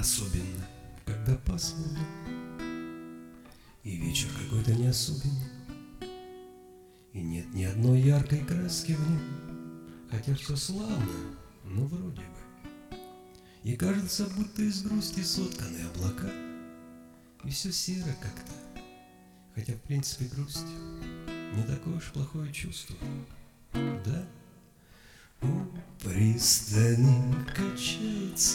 Особенно, когда пасмурно, и вечер какой-то не особенный, и нет ни одной яркой краски в нем, хотя все славно, но вроде бы. И кажется, будто из грусти сотканы облака, и все серо как-то, хотя в принципе грусть не такое уж плохое чувство, да? У пристани качается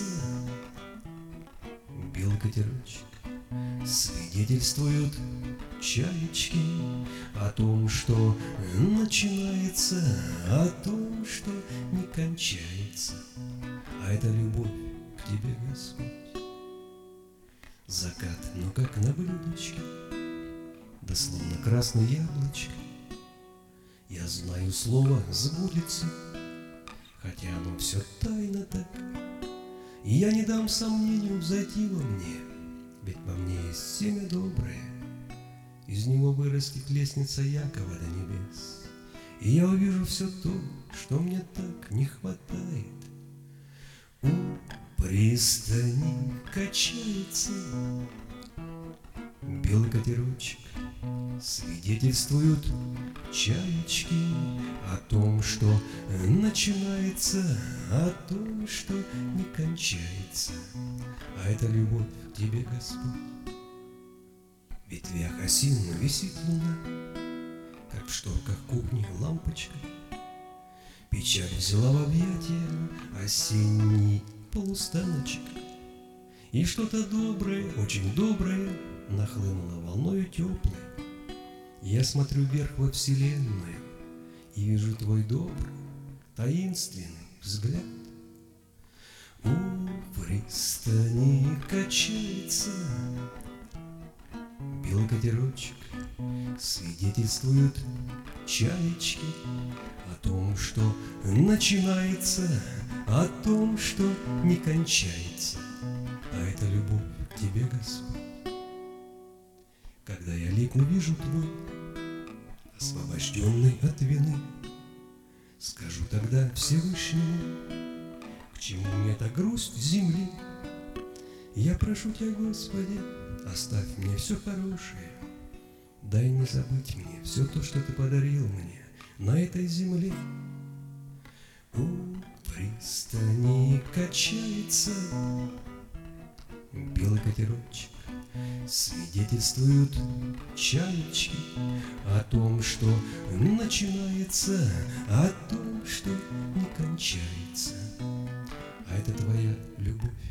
белый катерочек, свидетельствуют чаечки о том, что начинается, о том, что не кончается. А это любовь к тебе, Господь. Закат, но как на блюдечке, да словно красное яблочко. Я знаю, слово сбудется, хотя оно все тайно так. И я не дам сомнению взойти во мне, ведь во мне есть семя доброе. Из него вырастет лестница Якова до небес, и я увижу все то, что мне так не хватает. У пристани качается белый катерочек, свидетельствуют чаечки о том, что начинается, о том, что не кончается. А это любовь к тебе, Господь. В ветвях осин висит луна, как в шторках кухни лампочка. Печаль взяла в объятия осенний полустаночек, и что-то доброе, очень доброе нахлынуло волною теплой. Я смотрю вверх во вселенную и вижу твой добрый, таинственный взгляд. У пристани качается белый катерочек, свидетельствуют чаечки о том, что начинается, о том, что не кончается. А это любовь к тебе, Господь. Когда я лик увижу твой, освобожденный от вины, скажу тогда Всевышнему, к чему мне эта грусть земли? Я прошу тебя, Господи, оставь мне все хорошее, дай не забыть мне все то, что ты подарил мне на этой земле. У пристани качается белый катерочек, свидетельствуют чаечки о том, что начинается, о том, что не кончается. А это твоя любовь.